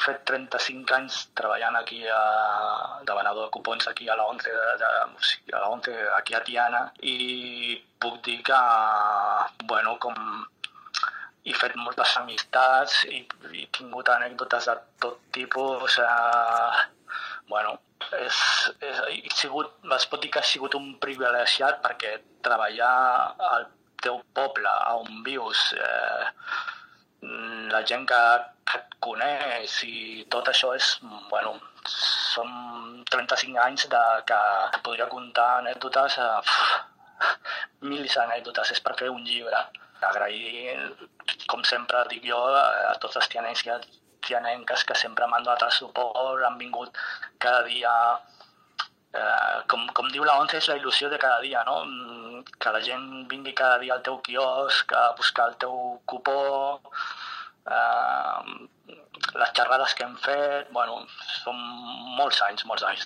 fet 35 anys treballant aquí de venedor de cupons aquí a la 11, a la 11 aquí a Tiana, i puc dir que, bueno, com he fet moltes amistats i he tingut anècdotes de tot tipus. Bueno, es pot dir que ha sigut un privilegiat, perquè treballar al teu poble, on vius, la gent que et coneix i tot això bueno, són 35 anys que podria contar anècdotes, mil anècdotes, és per fer un llibre. Agrair, com sempre dic jo, a tots els tianencs i tianenques que sempre m'han donat el suport, han vingut cada dia. Com diu la 11, és la il·lusió de cada dia, no? Que la gent vingui cada dia al teu quiosc a buscar el teu cupó, les xerrades que hem fet, bueno, són molts anys